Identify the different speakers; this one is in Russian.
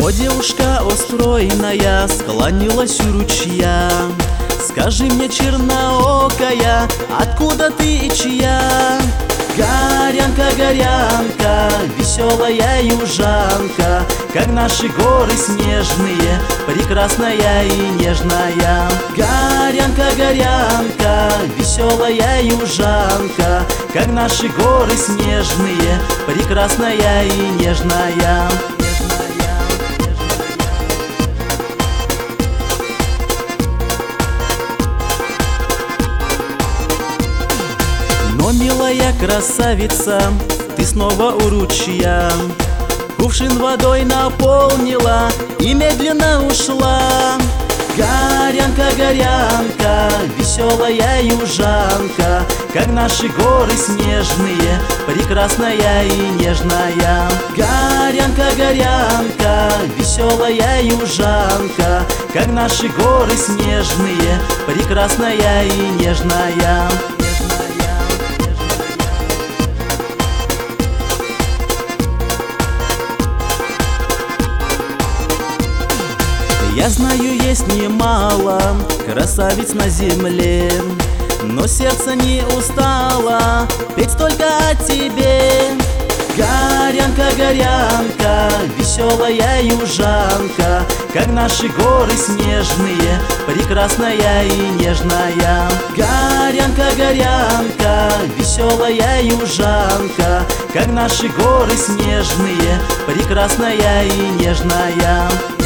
Speaker 1: О, девушка остройная, склонилась у ручья. Скажи мне, черноокая, откуда ты и чья? Горянка, горянка, веселая южанка, как наши горы снежные, прекрасная и нежная. Горянка, горянка, веселая южанка, как наши горы снежные, прекрасная и нежная. Но, милая красавица, ты снова у ручья, кувшин водой наполнила и медленно ушла. Горянка, горянка, веселая южанка, как наши горы снежные, прекрасная и нежная. Горянка, горянка, веселая южанка, как наши горы снежные, прекрасная и нежная. Я знаю, есть немало красавиц на земле, но сердце не устало петь только о тебе. Горянка, горянка, веселая южанка, как наши горы снежные, прекрасная и нежная. Горянка, горянка, веселая южанка, как наши горы снежные, прекрасная и нежная.